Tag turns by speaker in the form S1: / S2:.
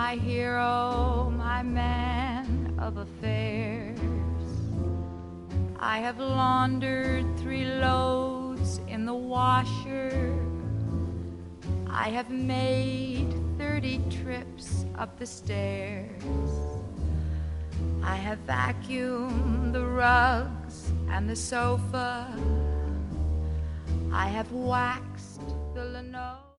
S1: my hero, my man of affairs. I have laundered 3 loads in the washer. I have made 30 trips up the stairs. I have vacuumed the rugs and the sofa. I have waxed the linoleum.